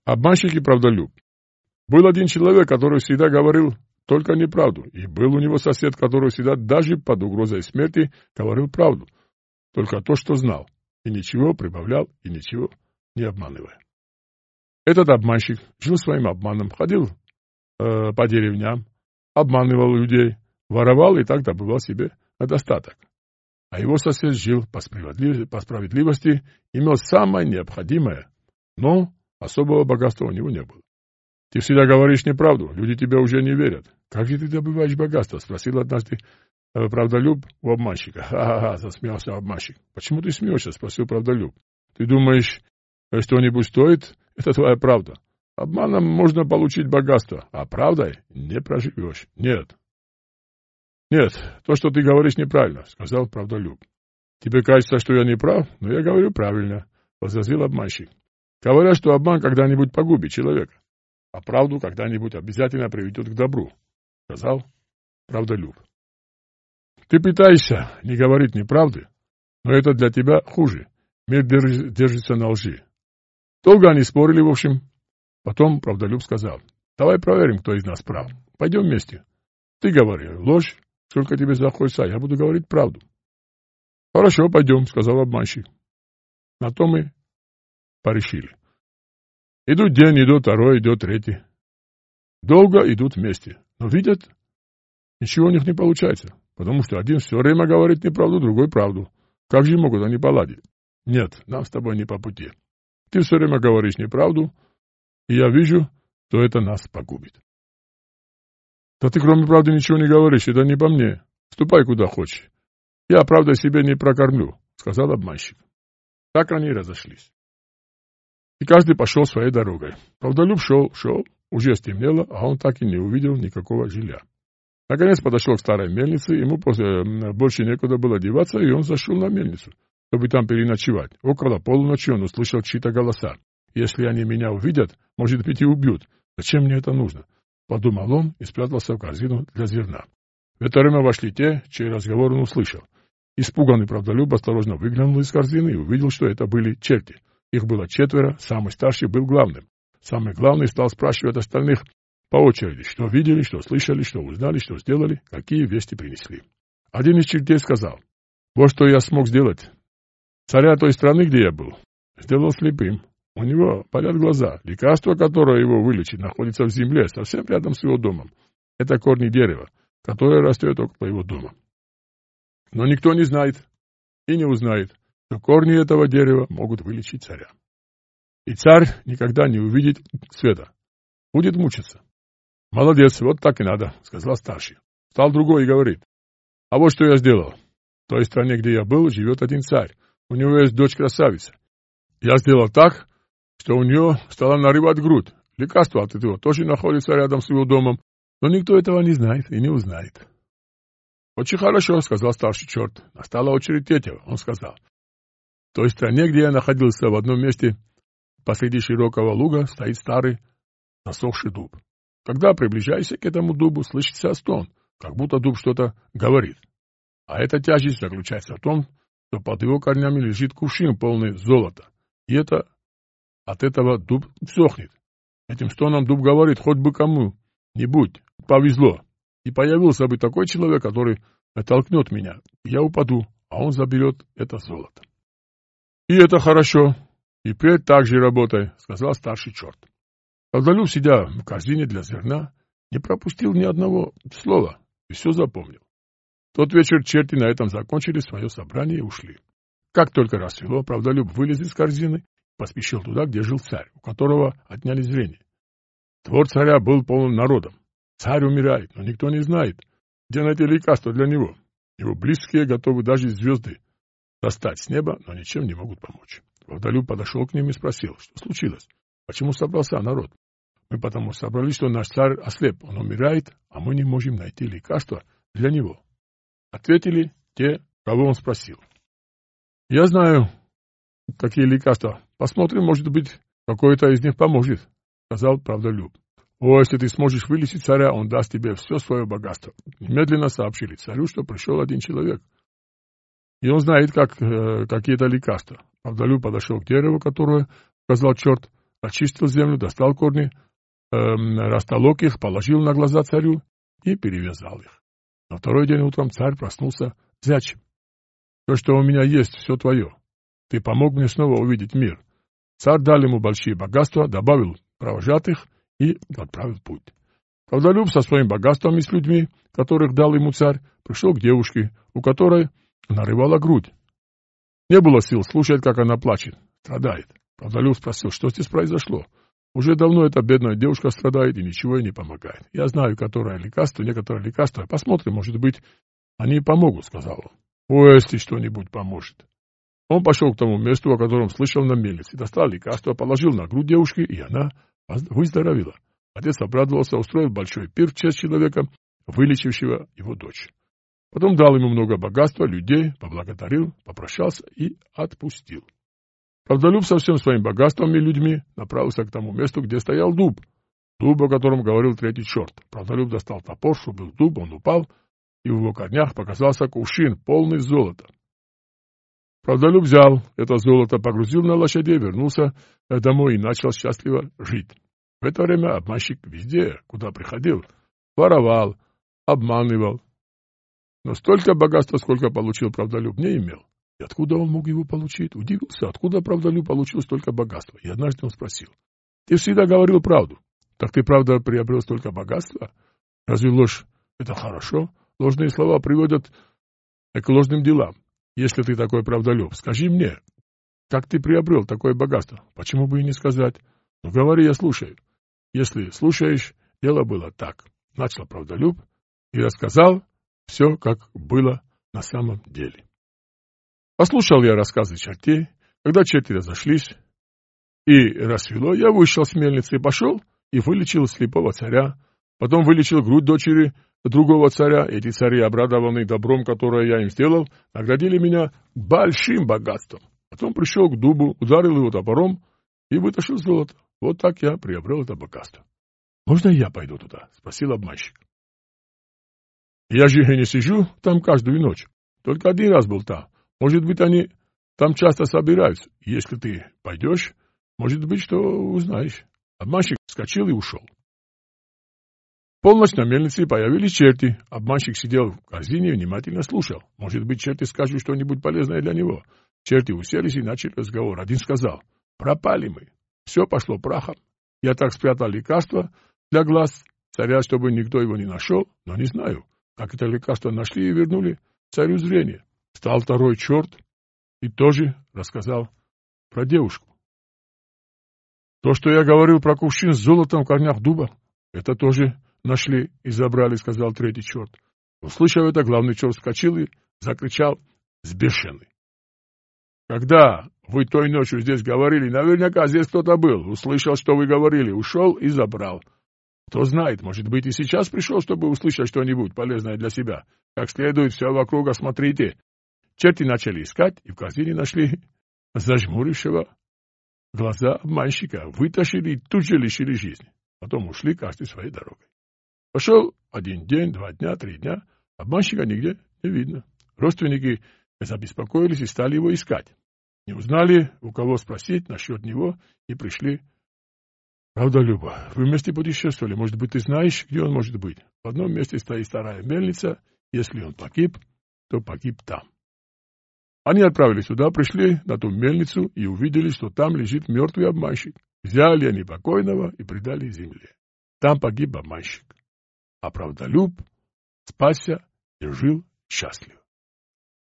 Обманщик и правдолюб. Был один человек, который всегда говорил только неправду, и был у него сосед, который всегда даже под угрозой смерти говорил правду, только то, что знал, и ничего прибавлял, и ничего не обманывая. Этот обманщик жил своим обманом, ходил по деревням, обманывал людей, воровал и так добывал себе достаток. А его сосед жил по справедливости, имел самое необходимое, но особого богатства у него не было. Ты всегда говоришь неправду, люди тебя уже не верят. Как же ты добываешь богатство? Спросил однажды правдолюб у обманщика. Ха-ха-ха, засмеялся обманщик. Почему ты смеешься? Спросил правдолюб. Ты думаешь, что-нибудь стоит? Это твоя правда. Обманом можно получить богатство, а правдой не проживешь. Нет, то, что ты говоришь, неправильно, сказал правдолюб. Тебе кажется, что я не прав, но я говорю правильно, возразил обманщик. Говорят, что обман когда-нибудь погубит человека, а правду когда-нибудь обязательно приведет к добру, сказал правдолюб. Ты пытаешься не говорить неправды, но это для тебя хуже. Мир держится на лжи. Долго они спорили, в общем. Потом правдолюб сказал: давай проверим, кто из нас прав. Пойдем вместе. Ты говори ложь, сколько тебе захочется, а я буду говорить правду. Хорошо, пойдем, сказал обманщик. На то мы порешили. Идут день, идет второй, идет третий. Долго идут вместе, но видят, ничего у них не получается, потому что один все время говорит неправду, другой правду. Как же могут они поладить? Нет, нам с тобой не по пути. Ты все время говоришь неправду, и я вижу, что это нас погубит. Да ты кроме правды ничего не говоришь, это не по мне. Ступай куда хочешь. Я правда себе не прокормлю, сказал обманщик. Так они и разошлись. И каждый пошел своей дорогой. Правдолюб шел, уже стемнело, а он так и не увидел никакого жилья. Наконец подошел к старой мельнице, ему больше некуда было деваться, и он зашел на мельницу, чтобы там переночевать. Около полуночи он услышал чьи-то голоса. Если они меня увидят, может быть, и убьют. Зачем мне это нужно? Подумал он и спрятался в корзину для зерна. В это время вошли те, чей разговор он услышал. Испуганный правдолюб осторожно выглянул из корзины и увидел, что это были черти. Их было 4, самый старший был главным. Самый главный стал спрашивать остальных по очереди, что видели, что слышали, что узнали, что сделали, какие вести принесли. Один из чертей сказал: вот что я смог сделать. Царя той страны, где я был, сделал слепым. У него болят глаза. Лекарство, которое его вылечит, находится в земле, совсем рядом с его домом. Это корни дерева, которое растет около его дома. Но никто не знает и не узнает, что корни этого дерева могут вылечить царя. И царь никогда не увидит света. Будет мучиться. Молодец, вот так и надо, сказал старший. Стал другой и говорит: а вот что я сделал. В той стране, где я был, живет один царь. У него есть дочь-красавица. Я сделал так, что у нее стала нарывать грудь. Лекарство от этого тоже находится рядом с его домом, но никто этого не знает и не узнает. Очень хорошо, сказал старший черт. Настала очередь третьего. Он сказал: в той стране, где я находился, в одном месте посреди широкого луга стоит старый засохший дуб. Когда приближаешься к этому дубу, слышится стон, как будто дуб что-то говорит. А эта тяжесть заключается в том, что под его корнями лежит кувшин, полный золота. И от этого дуб сохнет. Этим стоном дуб говорит: хоть бы кому-нибудь повезло. И появился бы такой человек, который толкнет меня. Я упаду, а он заберет это золото. И это хорошо. И впредь так же работай, сказал старший черт. Правдолюб, сидя в корзине для зерна, не пропустил ни одного слова и все запомнил. В тот вечер черти на этом закончили свое собрание и ушли. Как только рассвело, правдолюб вылез из корзины и поспешил туда, где жил царь, у которого отняли зрение. Двор царя был полон народом. Царь умирает, но никто не знает, где найти лекарство для него. Его близкие готовы даже звезды достать с неба, но ничем не могут помочь. Правдолюб подошел к ним и спросил, что случилось, почему собрался народ. Мы потому собрались, что наш царь ослеп, он умирает, а мы не можем найти лекарства для него. Ответили те, кого он спросил. Я знаю, какие лекарства. Посмотрим, может быть, какое-то из них поможет, сказал правдолюб. О, если ты сможешь вылечить царя, он даст тебе все свое богатство. Немедленно сообщили царю, что пришел один человек. И он знает, какие-то лекарства. Правдолюб подошел к дереву, которое сказал черт, очистил землю, достал корни, растолок их, положил на глаза царю и перевязал их. На второй день утром царь проснулся зятчем. «То, что у меня есть, все твое. Ты помог мне снова увидеть мир». Царь дал ему большие богатства, добавил провожатых и отправил в путь. Правдолюб со своим богатством и с людьми, которых дал ему царь, пришел к девушке, у которой нарывала грудь. Не было сил слушать, как она плачет, страдает. Правдолюб спросил, что здесь произошло. Уже давно эта бедная девушка страдает и ничего ей не помогает. Я знаю, которое лекарство, некоторые лекарства. Посмотрим, может быть, они помогут, сказал он. О, если что-нибудь поможет. Он пошел к тому месту, о котором слышал на мельнице, достал лекарство, положил на грудь девушки, и она выздоровела. Отец обрадовался, устроил большой пир в честь человека, вылечившего его дочь. Потом дал ему много богатства, людей, поблагодарил, попрощался и отпустил. Правдолюб со всем своим богатством и людьми направился к тому месту, где стоял дуб, о котором говорил третий черт. Правдолюб достал топор, срубил дуб, он упал, и в его корнях показался кувшин, полный золота. Правдолюб взял это золото, погрузил на лошадей, вернулся домой и начал счастливо жить. В это время обманщик везде, куда приходил, воровал, обманывал. Но столько богатства, сколько получил правдолюб, не имел. И откуда он мог его получить? Удивился, откуда правдолюб получил столько богатства. И однажды он спросил: «Ты всегда говорил правду. Так ты, правда, приобрел столько богатства? Разве ложь — это хорошо? Ложные слова приводят к ложным делам. Если ты такой правдолюб, скажи мне, как ты приобрел такое богатство? Почему бы и не сказать? Ну, говори, я слушаю». Если слушаешь, дело было так. Начал правдолюб и рассказал все, как было на самом деле. Послушал я рассказы чертей. Когда черти разошлись и рассвело, я вышел с мельницы и пошел и вылечил слепого царя. Потом вылечил грудь дочери другого царя. Эти цари, обрадованные добром, которое я им сделал, наградили меня большим богатством. Потом пришел к дубу, ударил его топором и вытащил золото. Вот так я приобрел это богатство. «Можно я пойду туда?» — спросил обманщик. «Я же не сижу там каждую ночь. Только один раз был там. Может быть, они там часто собираются. Если ты пойдешь, может быть, что узнаешь». Обманщик вскочил и ушел. В полночь на мельнице появились черти. Обманщик сидел в корзине и внимательно слушал. Может быть, черти скажут что-нибудь полезное для него. Черти уселись и начали разговор. Один сказал: «Пропали мы. Все пошло прахом. Я так спрятал лекарство для глаз царя, чтобы никто его не нашел, но не знаю, как это лекарство нашли и вернули царю зрение». Стал второй черт и тоже рассказал про девушку. «То, что я говорил про кувшин с золотом в корнях дуба, это тоже нашли и забрали», — сказал третий черт. Услышав это, главный черт вскочил и закричал сбешенный: «Когда вы той ночью здесь говорили, наверняка здесь кто-то был, услышал, что вы говорили, ушел и забрал. Кто знает, может быть, и сейчас пришел, чтобы услышать что-нибудь полезное для себя. Как следует все вокруг осмотрите». Черти начали искать и в корзине нашли зажмурившего глаза обманщика, вытащили и тут же лишили жизни. Потом ушли каждый своей дорогой. Пошел 1 день, 2 дня, 3 дня, обманщика нигде не видно. Родственники забеспокоились и стали его искать. Не узнали, у кого спросить насчет него, и пришли. «Правдолюба, вы вместе путешествовали, может быть, ты знаешь, где он может быть? В одном месте стоит старая мельница, если он погиб, то погиб там». Они отправились туда, пришли на ту мельницу и увидели, что там лежит мертвый обманщик. Взяли они покойного и предали земле. Там погиб обманщик. А правдолюб спасся и жил счастливо.